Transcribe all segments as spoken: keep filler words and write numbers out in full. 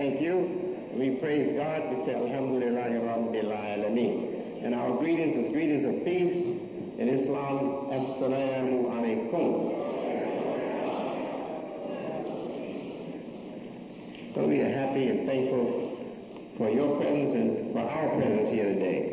thank you. We praise God. We say Alhamdulillah Rabbil Alameen. And our greetings is greetings of peace. In Islam, Assalamu Alaikum. So we are happy and thankful for your presence and for our presence here today.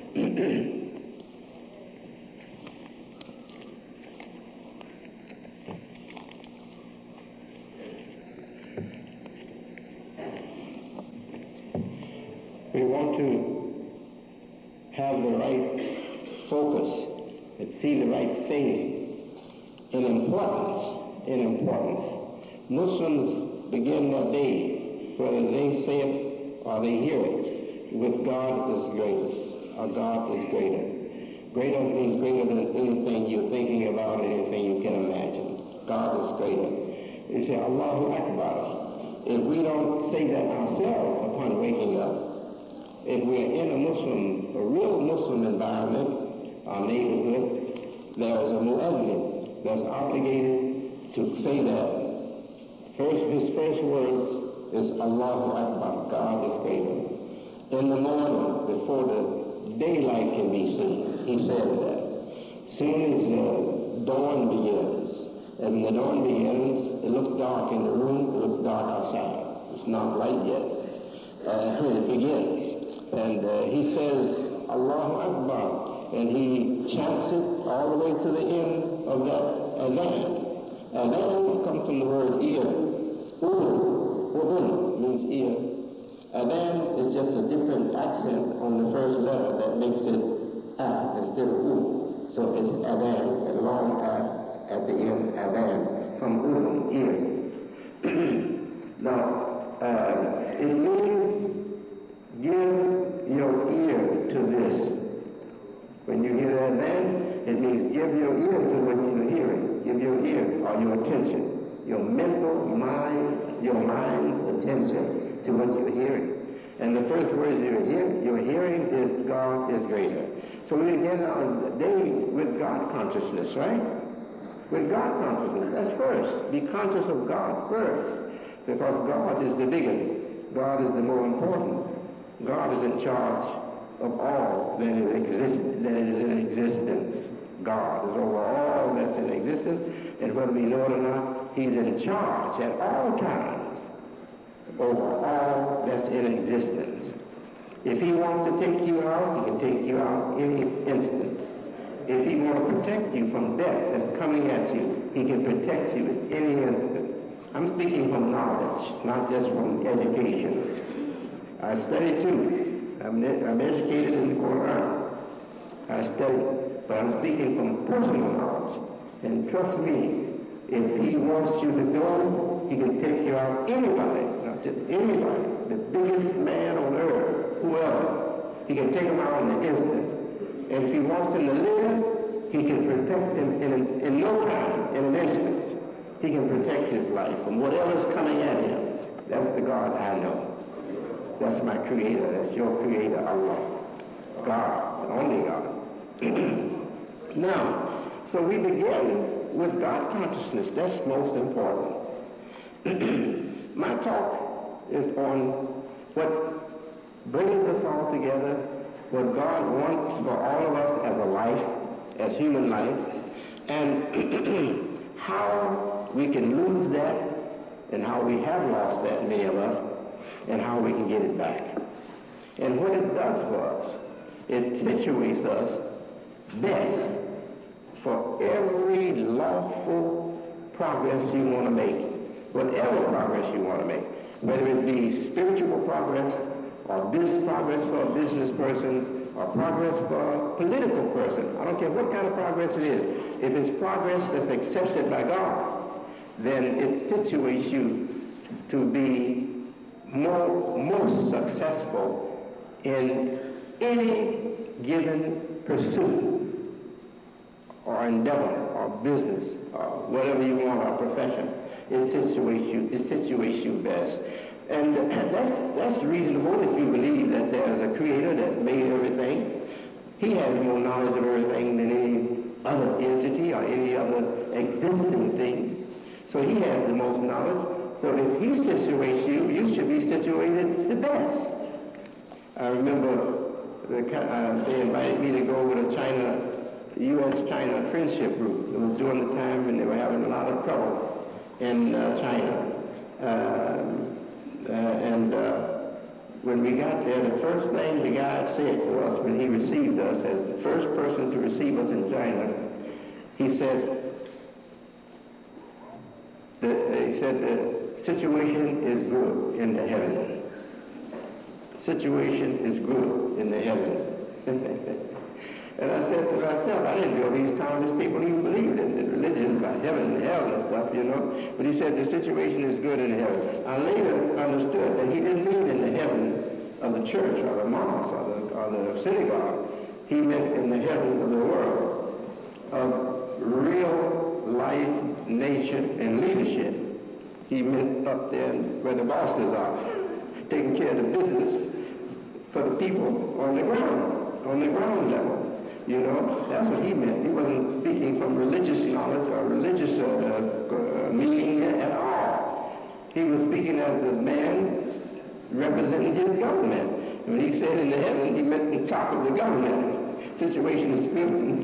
We want to have the right focus and see the right thing in importance, in importance. Muslims begin their day, whether they say it or they hear it, with God is greatest, or God is greater. Greater means greater than anything you're thinking about, anything you can imagine. God is greater. You say, Allahu Akbar. If we don't say that ourselves upon waking up, if we're in a Muslim, a real Muslim environment, our neighborhood, there is a mu'adhin that's obligated to say that. First, his first words is Allahu Akbar, God is greater. In the morning, before the daylight can be seen, he said that. Soon as the dawn begins, and when the dawn begins, it looks dark in the room, it looks dark outside. It's not light yet. Uh, it begins. And uh, he says, Allahu Akbar, and he chants it all the way to the end of that adhan. Adhan comes from the word ear. Udhun, udhun means ear. Adhan is just a different accent on the first letter that makes it ah instead of u. So it's adhan, a long ah at the end, adhan, from udhun, ear. Now, uh, it means give your ear to this. When you hear that then, it means give your ear to what you're hearing. Give your ear or your attention, your mental mind, your mind's attention to what you're hearing. And the first word you're hearing, you're hearing is God is greater. So we begin our day with God consciousness, right? With God consciousness. That's first. Be conscious of God first, because God is the bigger. God is the more important. God is in charge of all that is, exist, that is in existence. God is over all that's in existence, and whether we know it or not, he's in charge at all times over all that's in existence. If he wants to take you out, he can take you out any instant. If he wants to protect you from death that's coming at you, he can protect you at any instant. I'm speaking from knowledge, not just from education. I study too. I'm, I'm educated in the Quran. I study, but I'm speaking from personal knowledge. And trust me, if he wants you to go, he can take you out anybody, not just anybody, the biggest man on earth, whoever. He can take him out in an instant. And if he wants him to live, he can protect him in, in, in no time, in an instant. He can protect his life from whatever's coming at him. That's the God I know. That's my creator. That's your creator, Allah. God, the only God. Now, so we begin with God consciousness. That's most important. My talk is on what brings us all together, what God wants for all of us as a life, as human life, and how we can lose that, and how we have lost that, many of us, and how we can get it back. And what it does for us, it situates us best for every lawful progress you want to make, whatever progress you want to make, whether it be spiritual progress, or business progress for a business person, or progress for a political person. I don't care what kind of progress it is. If it's progress that's accepted by God, then it situates you to be more, most successful in any given pursuit or endeavor or business or whatever you want, or profession. It situates you, it situates you best. And that's, that's reasonable if you believe that there's a creator that made everything. He has more knowledge of everything than any other entity or any other existing thing. So he has the most knowledge. So if he situates you, you should be situated the best. I remember the, uh, they invited me to go with a China, U S China friendship group. It was during the time when they were having a lot of trouble in uh, China. Uh, uh, and uh, when we got there, the first thing the guy said to us when he received us, as the first person to receive us in China, he said, the, he said, the situation is good in the heaven. Situation is good in the heaven. And I said to myself, I didn't know these communist people even believed in, in religion about heaven and hell and stuff, you know. But he said the situation is good in heaven. I later understood that he didn't mean in the heaven of the church or the mosque or the, or the synagogue. He meant in the heaven of the world of real life, nature, and leadership. He meant up there where the bosses are, taking care of the business for the people on the ground, on the ground level. You know, that's what he meant. He wasn't speaking from religious knowledge or religious uh, uh, meaning at all. He was speaking as a man representing his government. And when he said in the heaven, he meant the top of the government. Situation is good in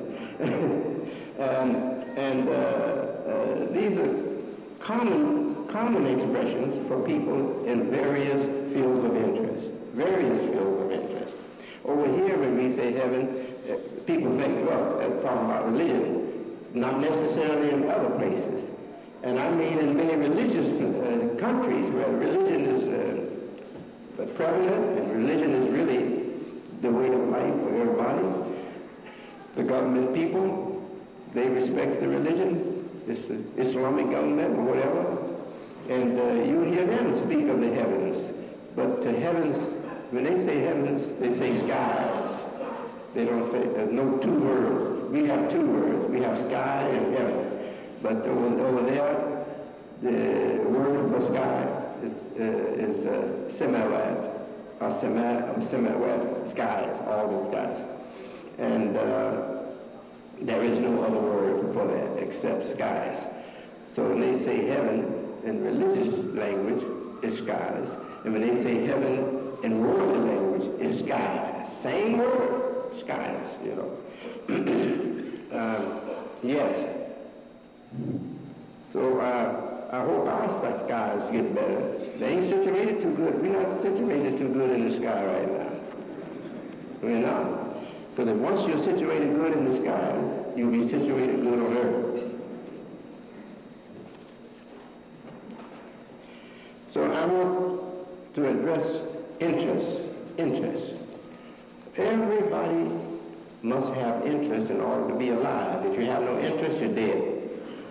heaven. um, and uh, uh, these are common, common expressions for people in various fields of interest. Various fields of interest. Over here, when we say heaven, people think, well, that's talking about religion, not necessarily in other places. And I mean in many religious uh, countries where religion is uh, prevalent and religion is really the way of life for everybody. The government people, they respect the religion, this uh, Islamic government or whatever, and uh, you hear them speak of the heavens. But uh, heavens, when they say heavens, they say skies. They don't say, there's no two words. We have two words. We have sky and heaven. But over, over there, the word for sky is, uh, is uh, semi-wet, or semi, semi-wet skies, all the skies. And uh, there is no other word for that except skies. So when they say heaven in religious language, it's skies. And when they say heaven in worldly language, it's skies. Same word. Skies, you know. um, yes. So uh, I hope our skies get better. They ain't situated too good. We're not situated too good in the sky right now. We're not. Because if once you're situated good in the sky, you'll be situated good on earth. So I want to address interest. Interest. Everybody must have interest in order to be alive. If you have no interest, you're dead.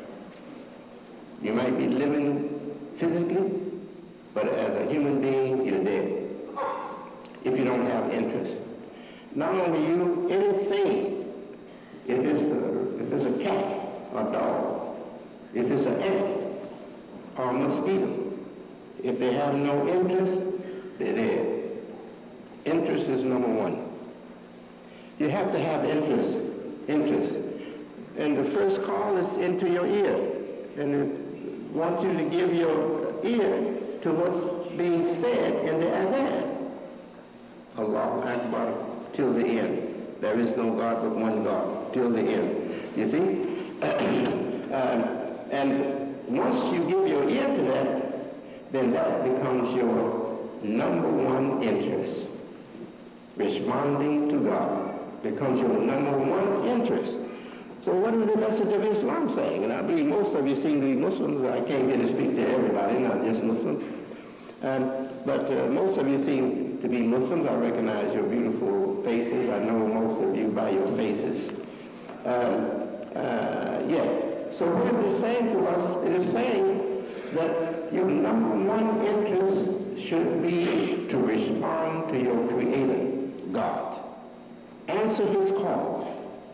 You might be living physically, but as a human being, you're dead. If you don't have interest. Not only you, anything. If it's a, if it's a cat or dog, if it's an ant or a mosquito, if they have no interest, they're dead. Interest is number one. You have to have interest, interest. And the first call is into your ear. And it wants you to give your ear to what's being said in the adhan. Allahu Akbar, till the end. There is no God but one God, till the end. You see? um, and once you give your ear to that, then that becomes your number one interest. Responding to God becomes your number one interest. So what is the message of Islam saying? And I believe most of you seem to be Muslims. I can't get to speak to everybody, not just Muslims. Um, but uh, most of you seem to be Muslims. I recognize your beautiful faces. I know most of you by your faces. Uh, uh, yes. So what is it saying to us? It is saying that your number one interest should be to respond to your Creator, God. Answer his call.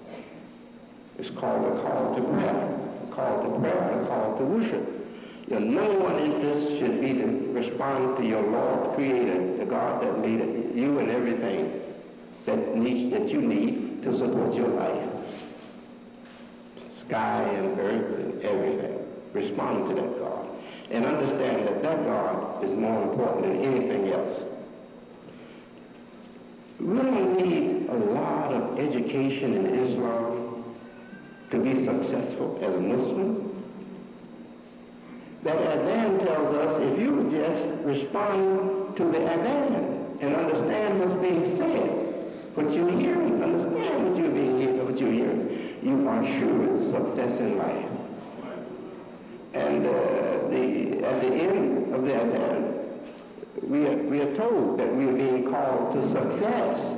It's called a call to prayer, a call to prayer, a call to worship. Your number one interest should be to respond to your Lord Creator, the God that made you and everything that needs that you need to support your life. Sky and earth and everything. Respond to that God. and understand that that God is more important than anything else. We don't need a lot of education in Islam to be successful as a Muslim. That adhan tells us if you just respond to the adhan and understand what's being said, what you're hearing, understand what you're being hearing, what you're hearing, you are sure of success in life. And uh, the, at the end of the adhan, we are, we are told that we are being called to success.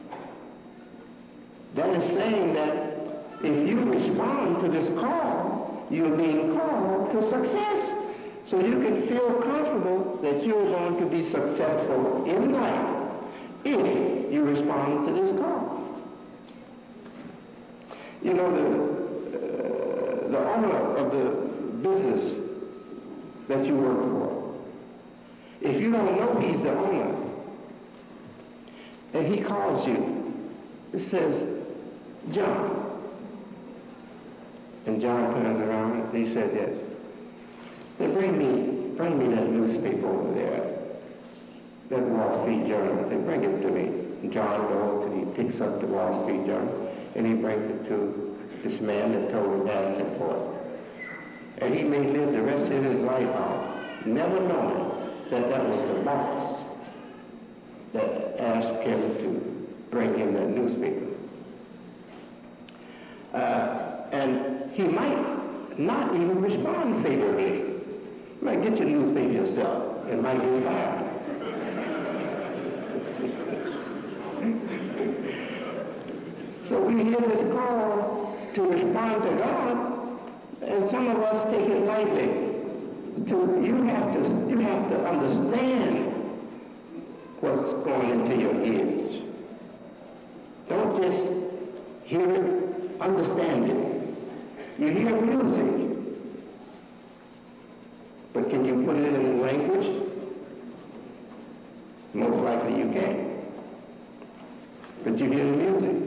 That is saying that if you respond to this call, you're being called to success. So you can feel comfortable that you're going to be successful in life if you respond to this call. You know, the, uh, the owner of the business that you work for, if you don't know he's the owner, and he calls you, it says, John. And John turns around and he said, yes. Then bring me, bring me that newspaper over there, that Wall Street Journal. They bring it to me. And John goes and he picks up the Wall Street Journal and he brings it to this man that told him, asked him for it. And he may live the rest of his life out, never knowing that that was the boss that asked him to bring him that newspaper. Uh, and he might not even respond favorably. You might get your newspaper yourself and might get fired. So we hear this call to respond to God, and some of us take it lightly. To, you have to you have to understand what's going into your ears. Don't just hear it, understand it. You hear music, but can you put it in language? Most likely you can't. But you hear the music.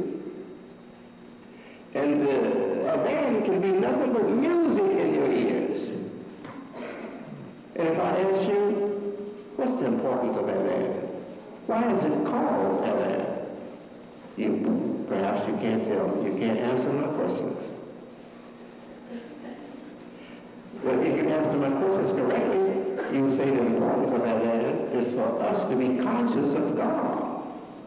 And the adhan can be nothing but music in your ears. And if I ask you, what's the importance of adhan? Why is it called adhan? You, perhaps you can't tell me. You can't answer my questions. But if you answer my questions correctly, you say the importance of adhan is for us to be conscious of God.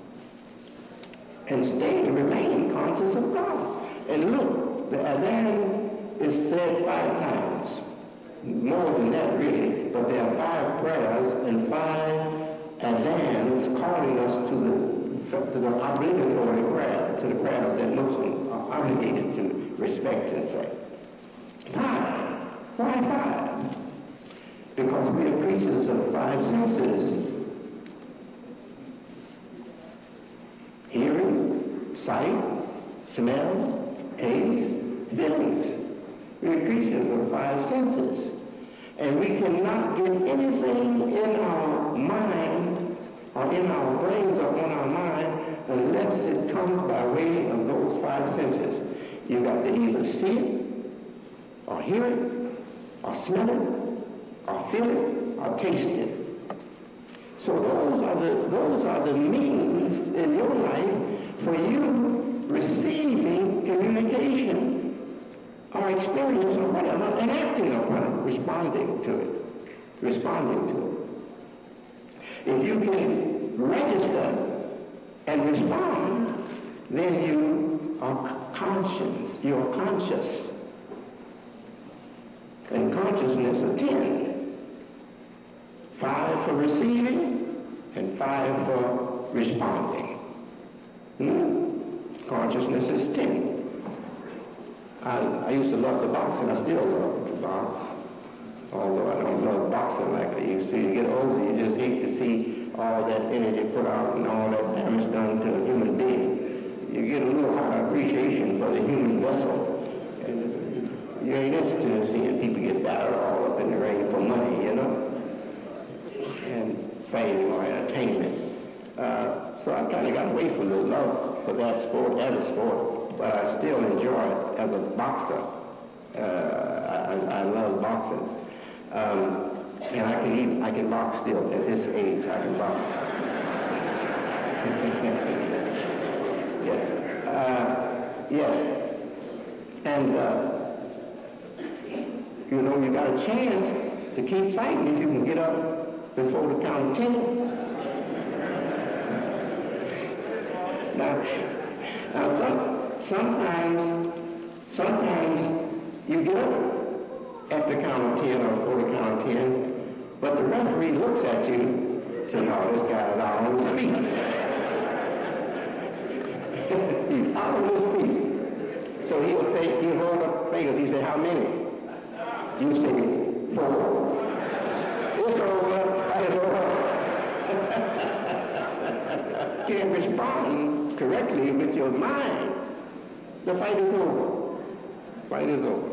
And stay and remain conscious of God. And look, the adhan is said five times. More than that, really. But there are five prayers and five adhans calling us to the, to the obligatory prayer, to the prayers that Muslims are obligated to respect and say. Five. Why five? Because we are creatures of five senses. Hearing, sight, smell, taste, feelings. We are creatures of five senses. And we cannot get anything in our mind or in our brains or on our mind unless it comes by way of those five senses. You've got to either see it, or hear it, or smell it, or feel it, or taste it. So those are the those are the means in your life for you receiving communication or experience or whatever and acting upon it, responding to it, responding to it. If you can register and respond, then you are conscious. You are conscious. And consciousness is ten. Five for receiving and five for responding. Hmm? Consciousness is ten. I, I used to love the boxing. I still love the box. Although I don't love boxing like I used to. You get older, you just hate to see all that energy put out and all that damage done to a human being. You get a little higher appreciation for the human vessel. And you ain't interested in seeing people get battered all up in the ring for money, you know, and fame or entertainment. Uh, so I kind of got away from the love for that sport as a sport, but I still enjoy it as a boxer. Uh, I, I love boxing. Um, And I can even, I can box still at this age. I can box. Yes. Uh, yes. And, uh, you know, you got a chance to keep fighting if you can get up before the count of ten. Now, now some, sometimes, sometimes you get up at the count of ten or before the count of ten, but the referee looks at you and says, oh, this guy's out on his feet. He's out on his feet. So he'll say, he'll hold up fingers. He say, how many? You say, four. It's over. It's over. Can't respond correctly with your mind. The fight is over. Fight is over.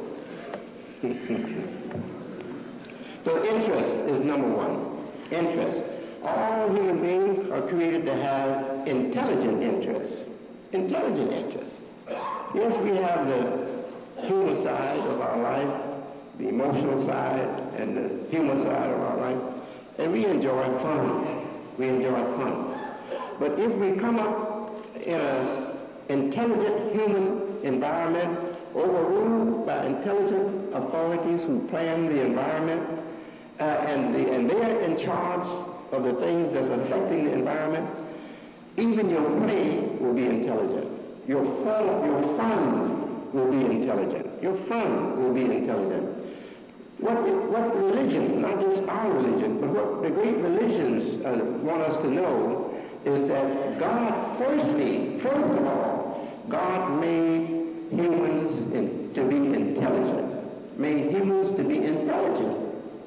So interest is number one. Interest. All human beings are created to have intelligent interests. Intelligent interests. Yes, we have the human side of our life, the emotional side, and the human side of our life, and we enjoy fun. We enjoy fun. But if we come up in an intelligent human environment, overruled by intelligent authorities who plan the environment, uh, and, the, and they're in charge of the things that's affecting the environment, even your play will be intelligent. Your fun, your fun will be intelligent. Your fun will be intelligent. What, what religion, not just our religion, but what the great religions uh, want us to know is that God, firstly, first of all, God made humans in, to be intelligent, made humans to be intelligent.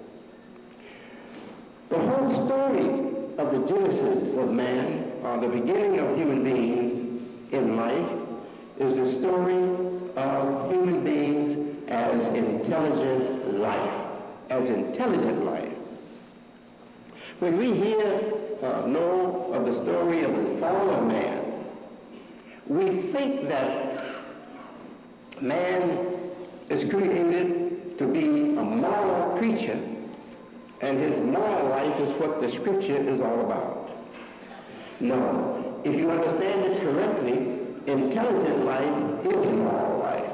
The whole story of the genesis of man, or the beginning of human beings in life, is the story of human beings as intelligent life, as intelligent life. When we hear, uh, know of the story of the fall of man, we think that man is created to be a moral creature, and his moral life is what the scripture is all about. No. If you understand it correctly, intelligent life is moral life.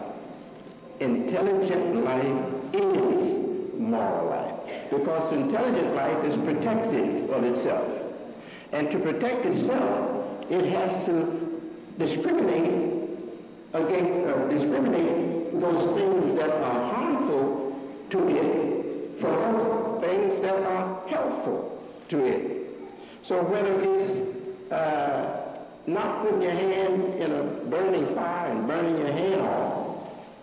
Intelligent life is moral life. Because intelligent life is protective of itself. And to protect itself, it has to discriminate against, uh, discriminate those things that are harmful to it from those things that are helpful to it. So whether it's uh, not putting your hand in a burning fire and burning your hand off,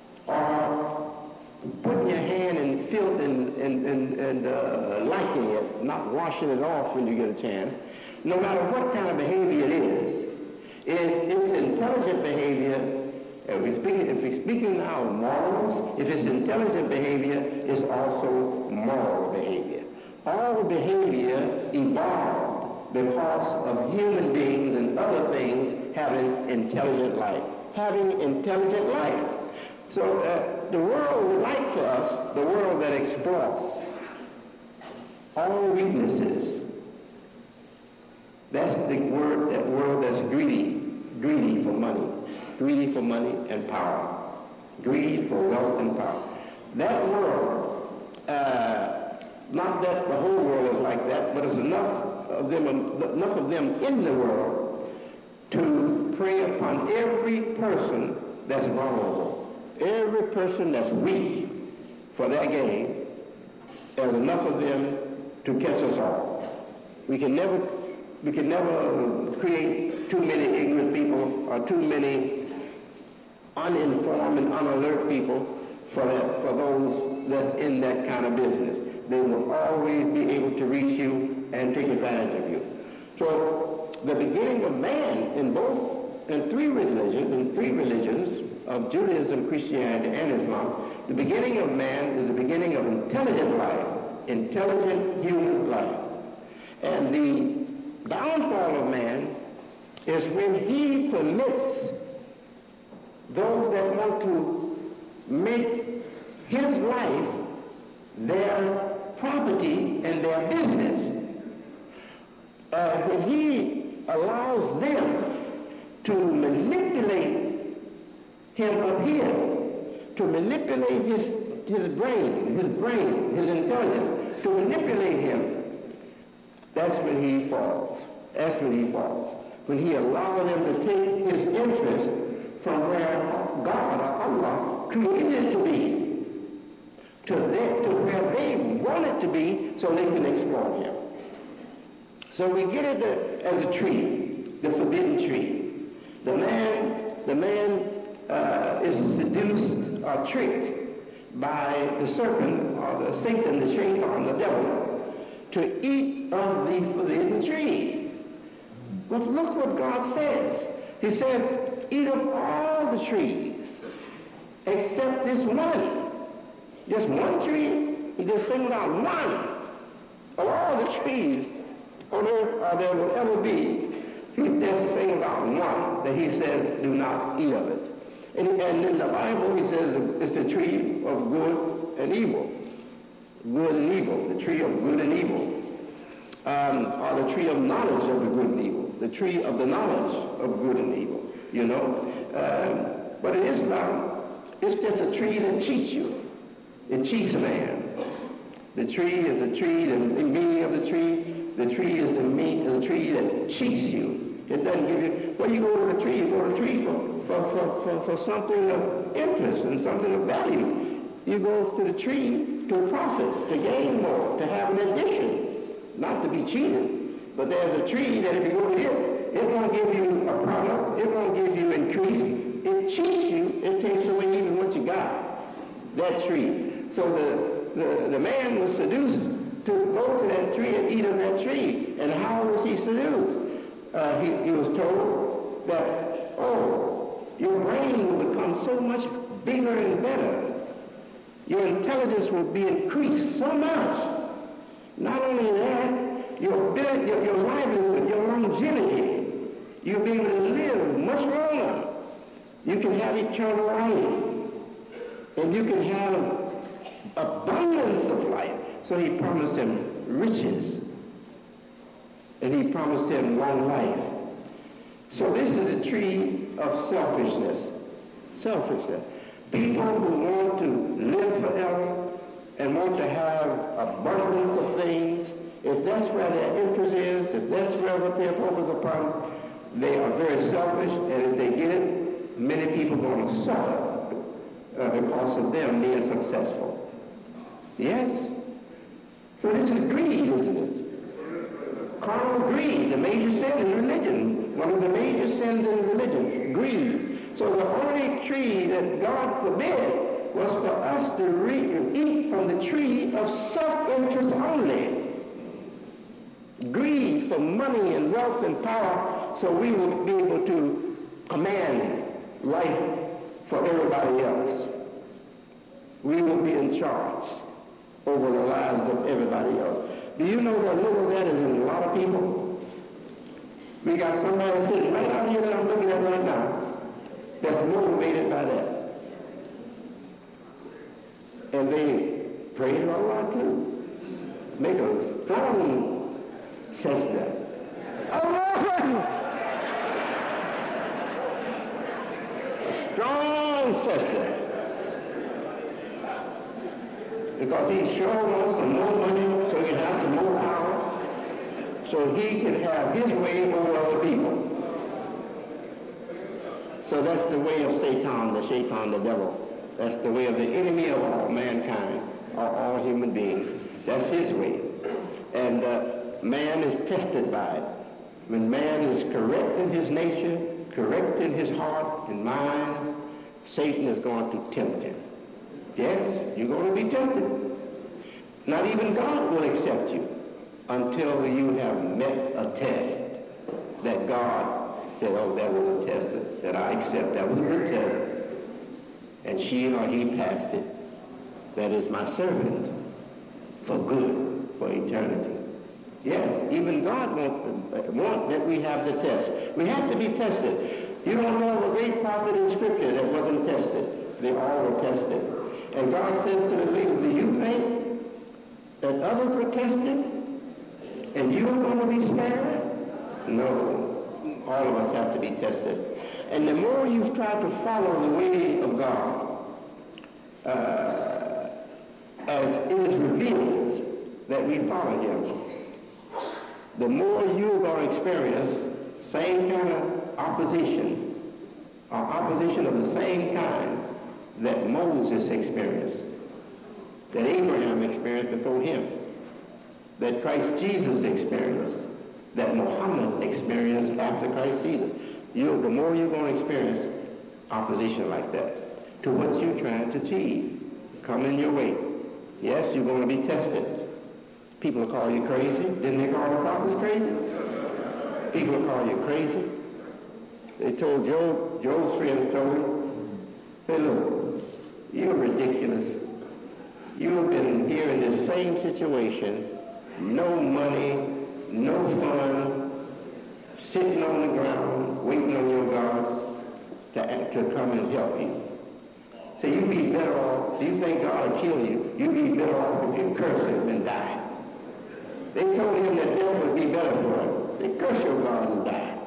or putting your hand in filth and, and, and, and uh, liking it, not washing it off when you get a chance, no matter what kind of behavior it is, it, it's intelligent behavior. If we're speaking, if we're speaking now of morals, if it's intelligent behavior, it's also moral behavior. All behavior evolved because of human beings and other things having intelligent life. Having intelligent life. So uh, the world would like for us, the world that exploits all weaknesses. That's the word, that world that's greedy, greedy for money. Greedy for money and power. Greedy for wealth and power. That world, uh, not that the whole world is like that, but there's enough of them, enough of them in the world to prey upon every person that's vulnerable, every person that's weak for their gain. There's enough of them to catch us all. We can never, we can never create too many ignorant people or too many uninformed and unalert people for that, for those that's in that kind of business. They will always be able to reach you and take advantage of you. So the beginning of man in both, in three religions, in three religions of Judaism, Christianity, and Islam, the beginning of man is the beginning of intelligent life, intelligent human life. And the downfall of man is when he permits those that want to make his life their property and their business. Uh, when he allows them to manipulate him up here, to manipulate his, his brain, his brain, his intelligence, to manipulate him, that's when he falls. That's when he falls. When he allows them to take his interest from where God or Allah created it to be, to, their, to where they want it to be so they can exploit him. So we get it as a tree, the forbidden tree. The man, the man uh, is seduced or tricked by the serpent or the Satan, the shaitan, the devil, to eat of the forbidden tree. But look what God says. He says, eat of all the trees except this one. Just one tree. He just singled out one of all the trees on earth or there will ever be. He just singled out one that he says, do not eat of it. And, and in the Bible, he says it's the tree of good and evil. Good and evil. The tree of good and evil. Um, or the tree of knowledge of the good and evil. The tree of the knowledge of good and evil. You know. Um, but in Islam, it's just a tree that cheats you. It cheats a man. The tree is a tree, the meaning of the tree, the tree is the meat of the tree that cheats you. It doesn't give you, well, you go to the tree, you go to the tree for, for, for, for, for something of interest and something of value. You go to the tree to profit, to gain more, to have an addition, not to be cheated. But there's a tree that if you go to it, it won't give you a product, it won't give you increase. It cheats you, it takes away even what you got, that tree. So the, the, the man was seduced to go to that tree and eat of that tree. And how was he seduced? Uh, he, he was told that, oh, your brain will become so much bigger and better. Your intelligence will be increased so much. Not only that, your ability, your, your livelihood, your longevity, you'll be able to live much longer. You can have eternal life. And you can have abundance of life. So he promised him riches. And he promised him long life. So this is the tree of selfishness. Selfishness. People who want to live forever and want to have abundance of things, if that's where their interest is, if that's where what they're focused upon, they are very selfish, and if they get it, many people are going to suffer uh, because of them being successful. Yes? So this is greed, isn't it? Carnal greed, the major sin in religion. One of the major sins in religion, greed. So the only tree that God forbid was for us to re- eat from the tree of self-interest only. Greed for money and wealth and power, so we will be able to command life for everybody else. We will be in charge over the lives of everybody else. Do you know that little of that is in a lot of people? We got somebody sitting right out here that I'm looking at right now that's motivated by that. And they pray to Allah too. Make a strong sense that. Allah! A strong sense that. Because he sure wants some more money so he can have some more power, so he can have his way over other people. So that's the way of Satan, the Shaitan, the devil. That's the way of the enemy of all mankind, or all human beings. That's his way. And uh, man is tested by it. When man is correct in his nature, correct in his heart and mind, Satan is going to tempt him. Yes, you're going to be tempted. Not even God will accept you until you have met a test that God said, oh, that was a test that I accept. That was a good test. And she or he passed it. That is my servant for good, for eternity. Yes, even God wants want that we have the test. We have to be tested. You don't know of a great prophet in Scripture that wasn't tested. They all were tested. And God says to the leaders, do you think that that others were tested, and you are going to be spared? No. All of us have to be tested. And the more you try to follow the way of God, uh, as it is revealed that we follow him, the more you're going to experience same kind of opposition, or opposition of the same kind that Moses experienced, that Abraham experienced before him, that Christ Jesus experienced, that Muhammad experienced after Christ Jesus. You, the more you're going to experience opposition like that to what you're trying to achieve, coming your way. Yes, you're going to be tested. People will call you crazy. Didn't they call the prophets crazy? People will call you crazy. They told Job, Job's friends told him, hey, look, you're ridiculous. You've been here in this same situation, no money, no fun, sitting on the ground, waiting on your God to, to come and help you. So you'd be better off, if you think God will kill you, you'd be better off if you curse him and die. They told him that death would be better for him. They curse your God and die.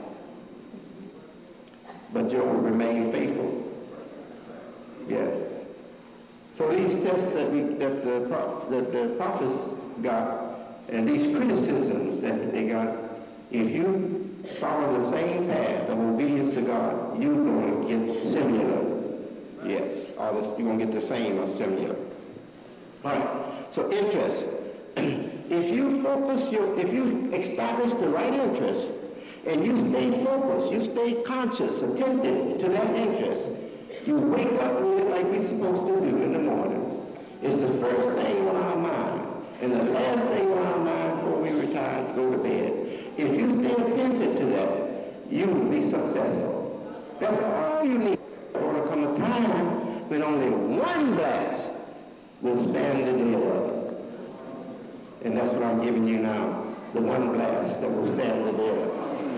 But Job remained faithful. Yes. So these tests that, we, that, the, that the prophets got, and these criticisms that they got, if you follow the same path of obedience to God, you're going to get similar. Yes, all this, you're going to get the same or similar. All right. So interest. If you focus your, if you establish the right interest, and you stay focused, you stay conscious, attentive to that interest, you wake up with it like we're supposed to do in the morning. It's the first thing on our mind, and the last thing on our mind before we retire to go to bed. If you stay attentive to that, you will be successful. That's all you need. There will come a time when only one blast will stand the dead. And that's what I'm giving you now, the one blast that will stand the dead.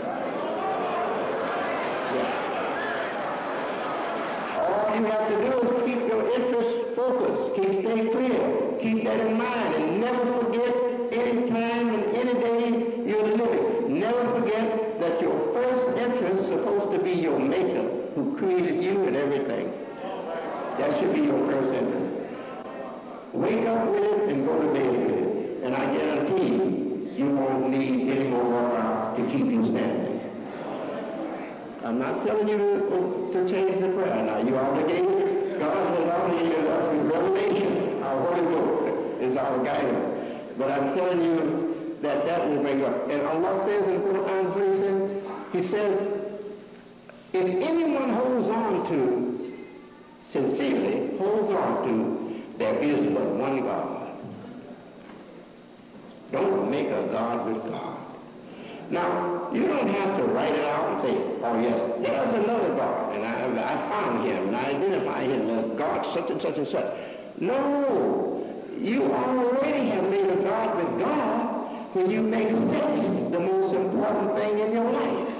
Yeah. All you have to do is keep your interest focused, keep stay clear, keep that in mind, and never forget any time and any day you're living. Never forget that your first interest is supposed to be your maker, who created you and everything. That should be your first interest. Wake up with it and go to bed with it. And I guarantee you, you won't need any more workouts to keep you standing. I'm not telling you to, to change the prayer. Now, you obligated. God has obligated us with revelation. Our Holy Book is our guidance. But I'm telling you that that will bring up. And Allah says in Quran three, He says, if anyone holds on to, sincerely holds on to, there is but one God. Don't make a God with God. Now, you don't have to write it out and say, oh yes, there's another God, and I, I found him, and I identify him as God such and such and such. No, you already have made a God with God when you make sex the most important thing in your life.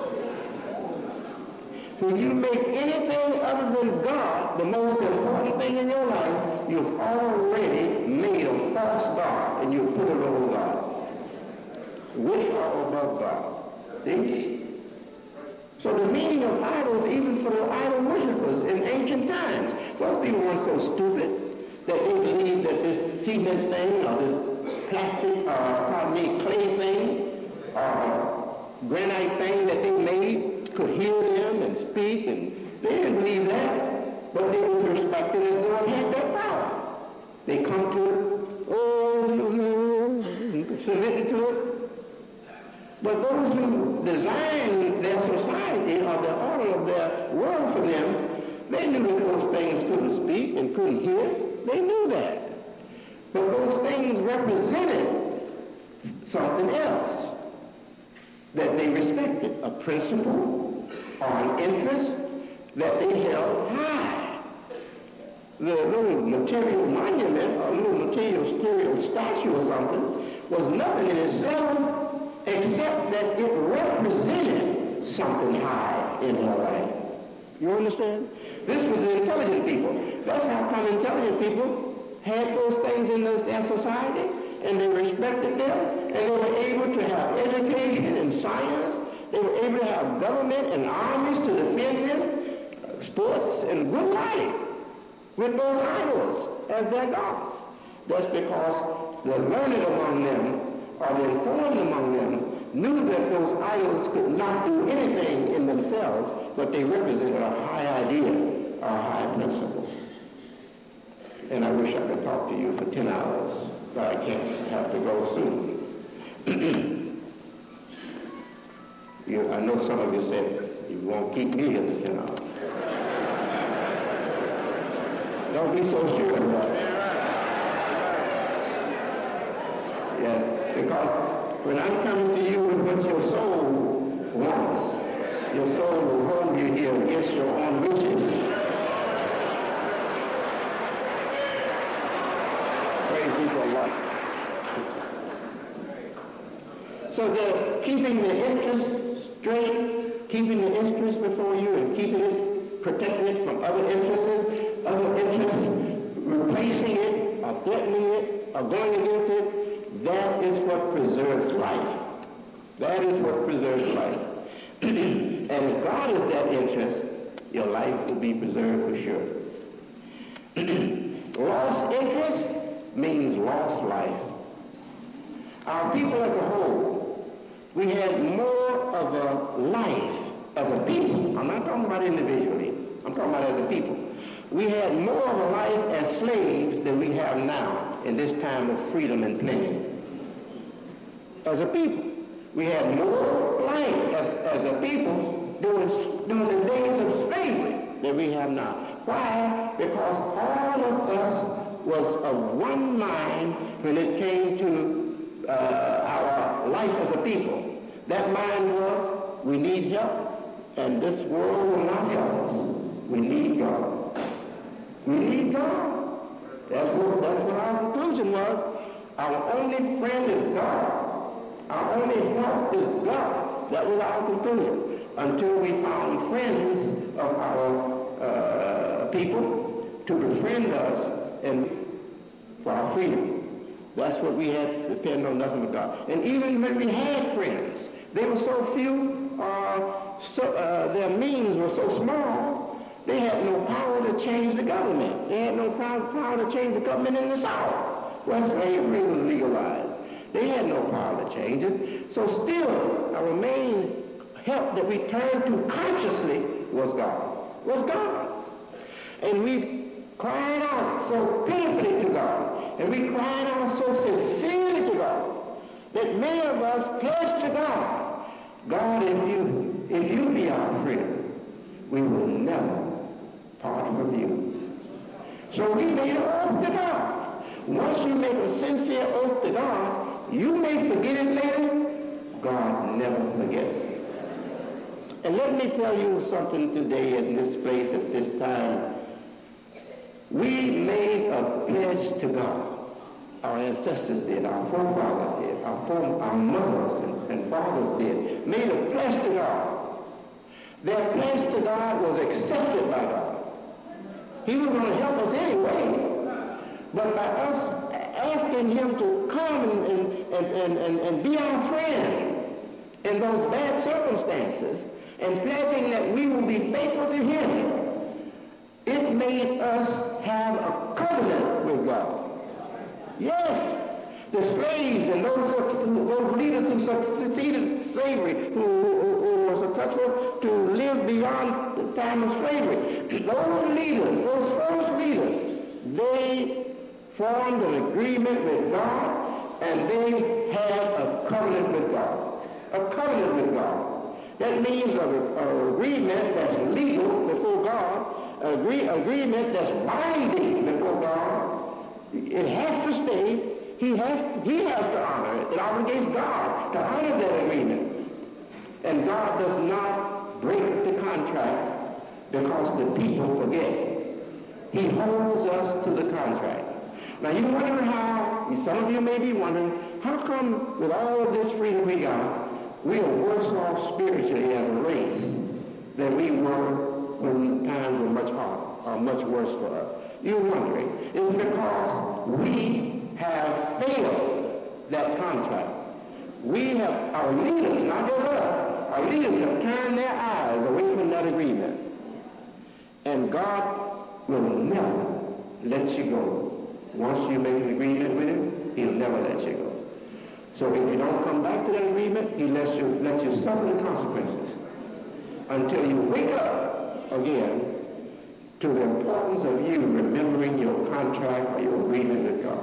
When you make anything other than God the most important thing in your life, you've already made a false God, and you put it over God. With or above God. See? So the meaning of idols, even for the idol worshippers in ancient times, those people weren't so stupid that they believed that this cement thing, or this plastic, or pardon me, clay thing, or granite thing that they made could hear them and speak, and they didn't believe that, but they was respected as God had that power. They come to it, oh, submitted to it. But those who designed their society or the order of their world for them, they knew that those things couldn't speak and couldn't hear. They knew that. But those things represented something else that they respected, a principle or an interest that they held high. The little material monument or little material stereo statue or something was nothing in itself except that it represented something high in her life. You understand? This was the intelligent people. That's how come intelligent people had those things in their society. and they respected them, and they were able to have education and science. They were able to have government and armies to defend them, sports and good life with those idols as their gods. That's because the learned among them, or the informed among them, knew that those idols could not do anything in themselves, but they represented a high idea or a high principle. And I wish I could talk to you for ten hours, but I can't, have to go soon. you, I know some of you said, you won't keep me here for ten hours. Don't be so sure of that. Yeah, because when I'm coming to you with what your soul wants, your soul will hold you here against your own wishes. Praise be to Allah. So the keeping the interest straight, keeping the interest before you and keeping it, protecting it from other interests, other interests, replacing it, or threatening it, or going against it, that is what preserves life. That is what preserves life. And if God is that interest, your life will be preserved for sure. Lost interest means lost life. Our people as a whole, we had more of a life as a people. I'm not talking about individually. I'm talking about as a people. We had more of a life as slaves than we have now in this time of freedom and plenty. As a people, we had more life as, as a people during, during the days of slavery than we have now. Why? Because all of us was of one mind when it came to uh, our life as a people. That mind was, we need help, and this world will not help us. We need God. We need God. That's what, that's what our conclusion was. Our only friend is God. Our only help is God. That was our conclusion. Until we found friends of our uh, people to befriend us and for our freedom. That's what we had to depend on, nothing but God. And even when we had friends, they were so few, uh, so, uh, their means were so small, they had no power to change the government. They had no power, power to change the government in the South, where slavery was legalized. They had no power to change it. So still, our main help that we turned to consciously was God. Was God. And we cried out so pitifully to God, and we cried out so sincerely to God, that many of us pledged to God, God, if you, if you be our friend, we will never part from you. So we made an oath to God. Once you make a sincere oath to God, you may forget it later, God never forgets. And let me tell you something today in this place at this time. We made a pledge to God. Our ancestors did, our forefathers did, our, fore, our mothers and, and fathers did, made a pledge to God. Their pledge to God was accepted by God. He was going to help us anyway, but by us asking him to come and, and, and, and, and be our friend in those bad circumstances and pledging that we will be faithful to him, it made us have a covenant with God. Yes, the slaves and those, those leaders who succeeded slavery, who, who, who were successful to live beyond the time of slavery, those leaders, those first leaders, they formed an agreement with God, and they had a covenant with God. A covenant with God. That means an agreement that's legal before God, an agree, agreement that's binding before God. It has to stay. He has to, he has to honor it. It obligates God to honor that agreement. And God does not break the contract because the people forget. He holds us to the contract. Now you wonder how, some of you may be wondering, how come with all of this freedom we got, we are worse off spiritually as a race than we were when times were much harder or much worse for us? You're wondering. It's because we have failed that contract. We have, our leaders, not just us, our leaders have turned their eyes away from that agreement. And God will never let you go. Once you make an agreement with him, he'll never let you go. So if you don't come back to that agreement, he lets you, let you suffer the consequences until you wake up again to the importance of you remembering your contract or your agreement with God.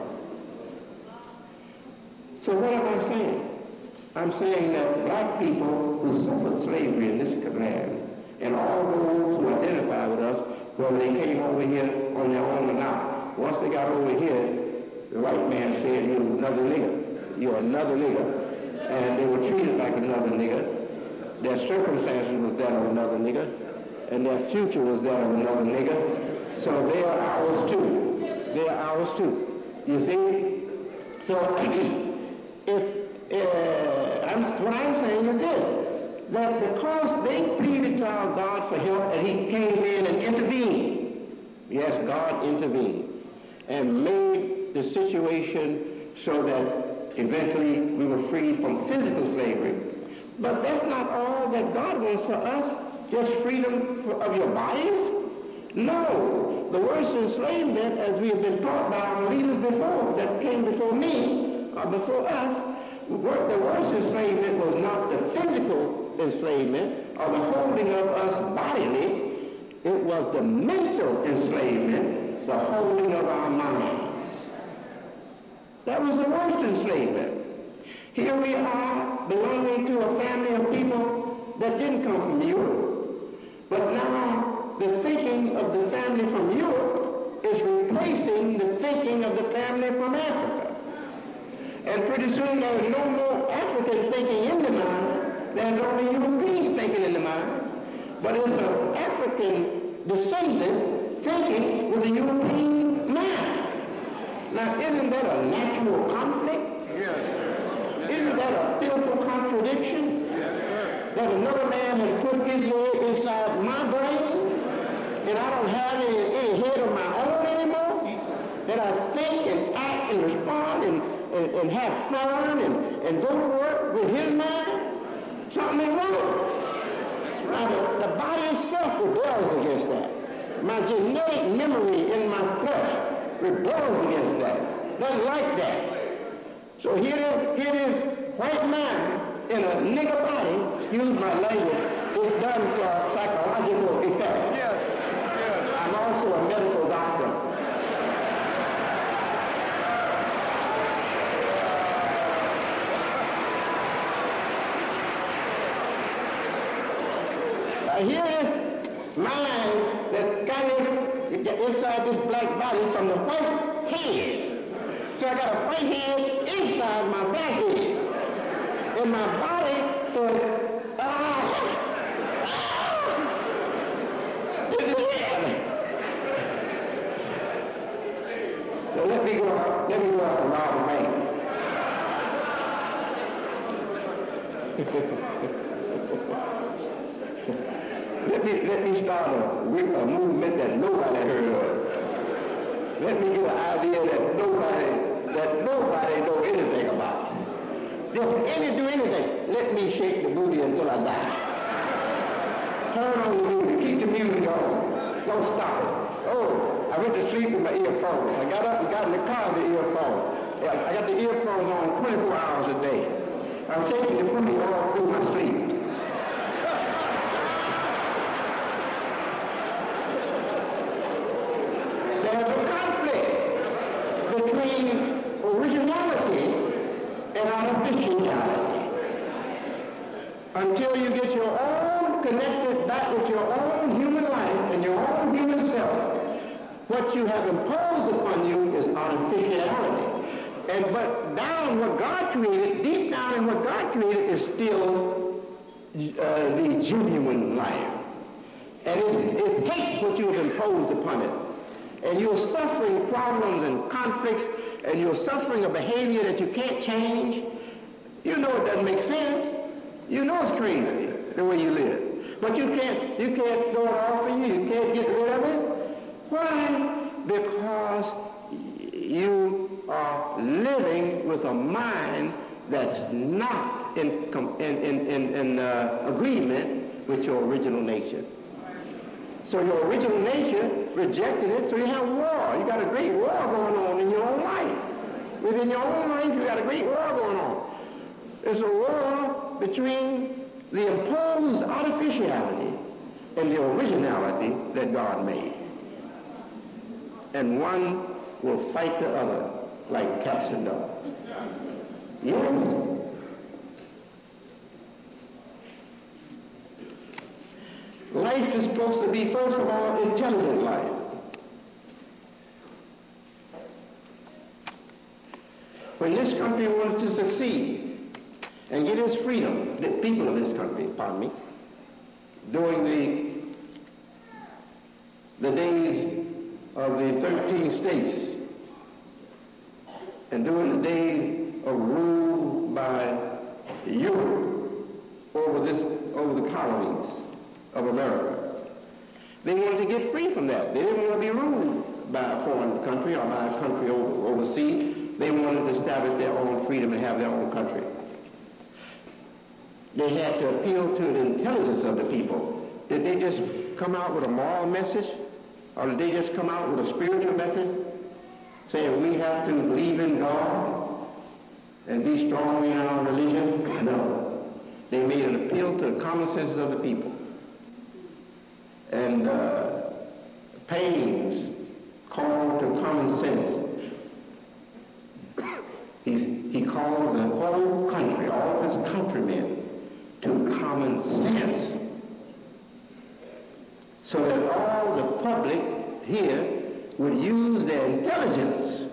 So what am I saying? I'm saying that black people who suffered slavery in this land, and all those who identify with us, whether they came over here on their own or not, once they got over here, the white man said, you're another nigger. You're another nigger. And they were treated like another nigger. Their circumstances was that of another nigger. And their future was that of another nigger. So they are ours too. They are ours too. You see? So if uh, I'm, what I'm saying is this, that because they pleaded to our God for help and he came in and intervened, yes, God intervened and made the situation so that eventually we were freed from physical slavery. But that's not all that God wants for us, just freedom for, of your bodies. No, the worst enslavement, as we have been taught by our leaders before, that came before me, or before us, the worst enslavement was not the physical enslavement or the holding of us bodily. It was the mental enslavement, the holding of our minds. That was the worst enslavement. Here we are belonging to a family of people that didn't come from Europe. But now the thinking of the family from Europe is replacing the thinking of the family from Africa. And pretty soon there's no more African thinking in the mind. There's only European thinking in the mind. But it's an African descendant thinking with a European mind. Now, isn't that a natural conflict? Yes. Isn't that a fearful contradiction? Yes, that another man has put his leg inside my brain, and I don't have any, any head of my own anymore? That I think and act and respond and And, and have fun and, and go to work with his mind, something is wrong. Now, the, the body itself rebels against that. My genetic memory in my flesh rebels against that. Doesn't like that. So here it is, here it is, white man in a nigger body, excuse my language, is done for psychological effect. Yes, yes. I'm also a medical doctor. Here is mind that got it inside this black body from the white head. So I got a white head inside my black head. In my body, so ah, ah, this is it. So let me go, let me go out and rob a bank. Let me, let me start a, a movement that nobody heard of. Let me get an idea that nobody, that nobody know anything about. Just any, do anything. Let me shake the booty until I die. Turn on the music. Keep the music on. Don't stop it. Oh, I went to sleep with my earphones. I got up and got in the car with the earphones. I got the earphones on twenty-four hours a day. I'm taking the booty all through my sleep. There's a conflict between originality and artificiality. Until you get your own connected back with your own human life and your own human self, what you have imposed upon you is artificiality. And but down what God created, deep down in what God created is still uh, the genuine life. And it, it hates what you have imposed upon it. And you're suffering problems and conflicts, and you're suffering a behavior that you can't change. You know it doesn't make sense. You know it's crazy the way you live. But you can't you can't throw it off of you. You can't get rid of it. Why? Because you are living with a mind that's not in, in, in, in, in uh, agreement with your original nature. So your original nature rejected it, so you have war. You got a great war going on in your own life. Within your own life, you got a great war going on. It's a war between the imposed artificiality and the originality that God made. And one will fight the other like cats and dogs. Yes. Life is supposed to be, first of all, intelligent life. When this country wanted to succeed and get its freedom, the people of this country, pardon me, during the, the days of the thirteen states and during the days of rule by Europe over this, over the colonies of America. They wanted to get free from that. They didn't want to be ruled by a foreign country or by a country over, overseas. They wanted to establish their own freedom and have their own country. They had to appeal to the intelligence of the people. Did they just come out with a moral message? Or did they just come out with a spiritual message? Saying we have to believe in God and be strong in our religion? No. They made an appeal to the common sense of the people. And uh, Paines called to common sense. He's, he called the whole country, all of his countrymen, to common sense. So that all the public here would use their intelligence.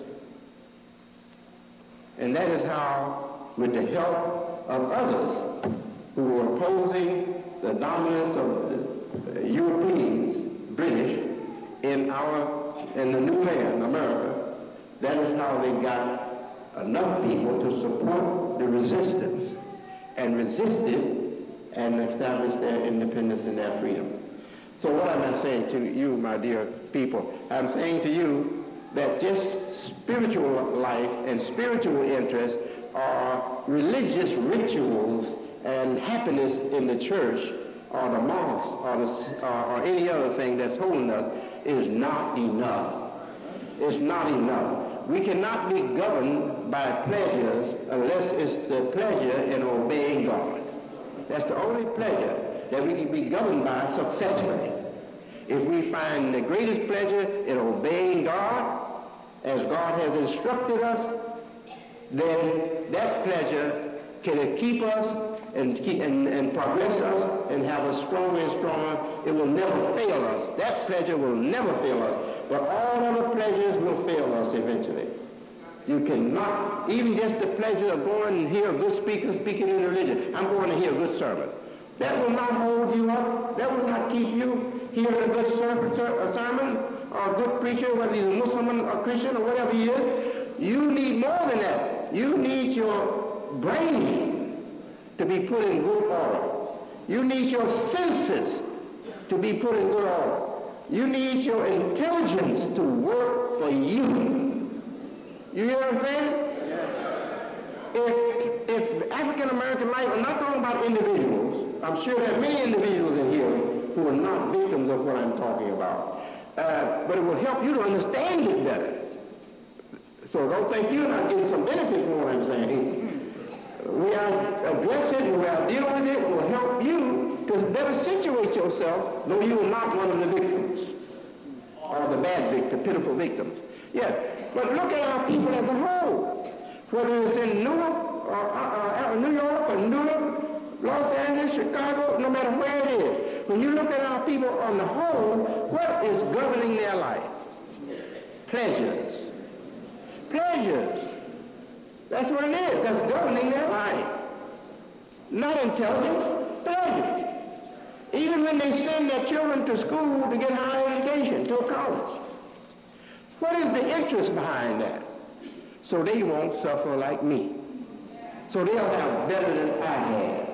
And that is how, with the help of others who were opposing the dominance of the Europeans, British, in our, in the new land, America, that is how they got enough people to support the resistance and resist it and establish their independence and their freedom. So what am I saying to you, my dear people? I'm saying to you that just spiritual life and spiritual interests are religious rituals and happiness in the church or the mosque or, the, or, or any other thing that's holding us is not enough. It's not enough. We cannot be governed by pleasures unless it's the pleasure in obeying God. That's the only pleasure that we can be governed by successfully. If we find the greatest pleasure in obeying God, as God has instructed us, then that pleasure can keep us and, keep, and, and progress us and have us stronger and stronger. It will never fail us. That pleasure will never fail us. But all other pleasures will fail us eventually. You cannot, even just the pleasure of going and hear a good speaker speaking in religion. I'm going to hear a good sermon. That will not hold you up. That will not keep you hearing a good sermon, a sermon or a good preacher, whether he's a Muslim or Christian or whatever he is. You need more than that. You need your brain to be put in good order. You need your senses to be put in good order. You need your intelligence to work for you. You hear what I'm saying? If, if African-American life, I'm not talking about individuals. I'm sure there are many individuals in here who are not victims of what I'm talking about. Uh, but it will help you to understand it better. So don't think you're not getting some benefit from what I'm saying. We are addressing it, we are dealing with it, will help you to better situate yourself, though you are not one of the victims, or the bad victim, pitiful victims. Yes, but look at our people as a whole. Whether it's in Newark, or, uh, uh, New York, or Newark, Los Angeles, Chicago, no matter where it is. When you look at our people on the whole, what is governing their life? Pleasures. Pleasures. That's what it is. That's governing their life. Not intelligence, pleasure. Even when they send their children to school to get higher education, to a college. What is the interest behind that? So they won't suffer like me. So they'll have better than I had.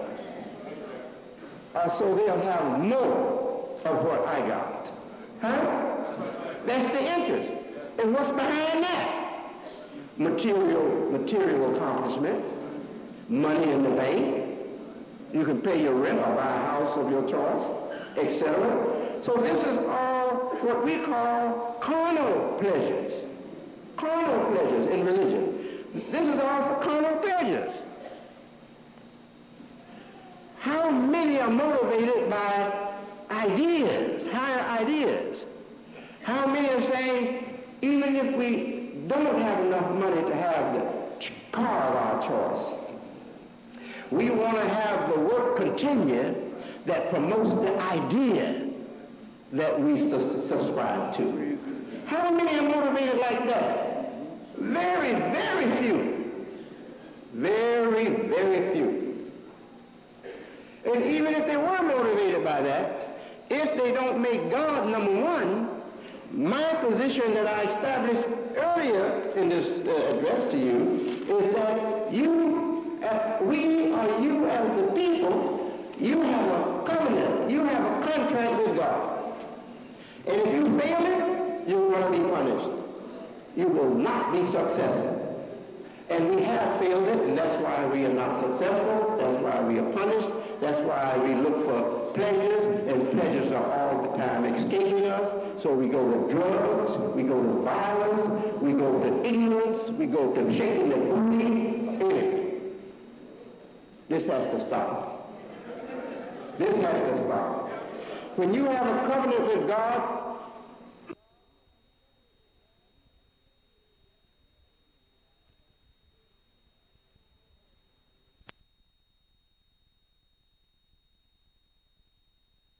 Or so they'll have more of what I got. Huh? That's the interest. And what's behind that? material, material accomplishment, money in the bank. You can pay your rent or buy a house of your choice, et cetera. So this is all what we call carnal pleasures. Carnal pleasures in religion. This is all for carnal pleasures. How many are motivated by ideas, higher ideas? How many are saying, even if we don't have enough money to have the car of our choice, we want to have the work continue that promotes the idea that we su- subscribe to? How many are motivated like that? Very, very few. Very, very few. And even if they were motivated by that, if they don't make God number one, my position that I established earlier in this uh, address to you is that you, uh, we or you as the people, you have a covenant, you have a contract with God. And if you fail it, you're going to be punished. You will not be successful. And we have failed it, and that's why we are not successful. That's why we are punished. That's why we look for pleasures, and pleasures are all the time escaping us. So we go to drugs, we go to violence, we go to ignorance, we go to shaking the booty. This has to stop. This has to stop. When you have a covenant with God,